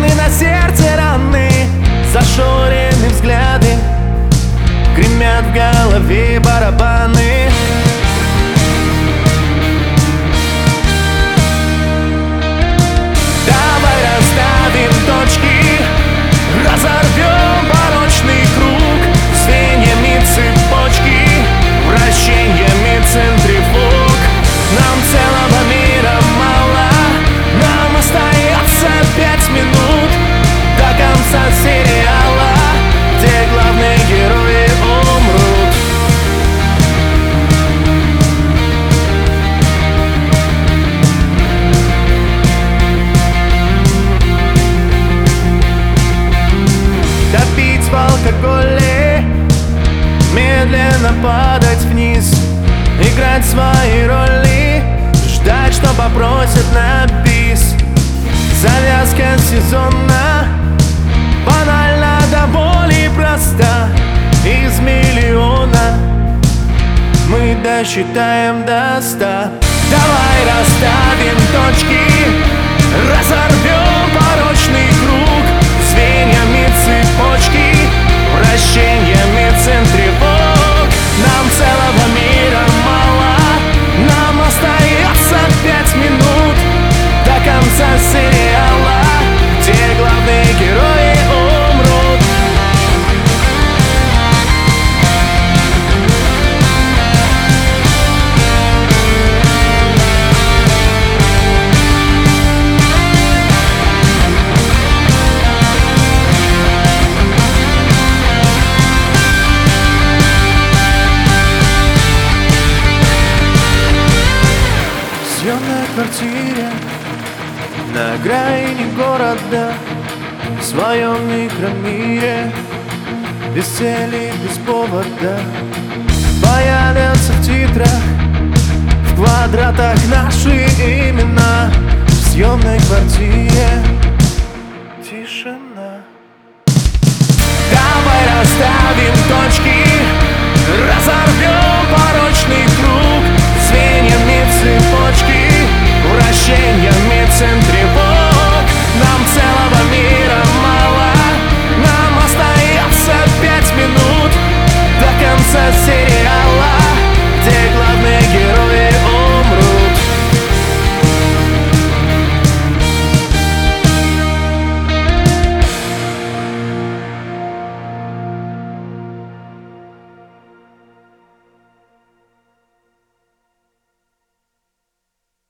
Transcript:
Раны на сердце, раны, зашорены взгляды, гремят в голове барабаны. Давай расставим точки, разорвем порочный круг, звеньями цепочки, вращениями центрифуг. Нам целого мира мало, нам остается 5 минут до конца сериала, где главные герои умрут. Топить в алкоголе, медленно падать вниз, играть свои роли, ждать, что попросят на бис. Завязка сезона банально до боли проста. Из миллиона мы досчитаем до 100. Давай расставим точки, разорвем порочный круг, звеньями цепочки, вращениями центрифуг. Нам целого мира мало, нам остается 5 минут до конца сериала, где главные герои умрут. В съемной квартире на окраине города, в своем микромире, без цели, без повода, появятся в титрах, в квадратах наши имена. В съемной квартире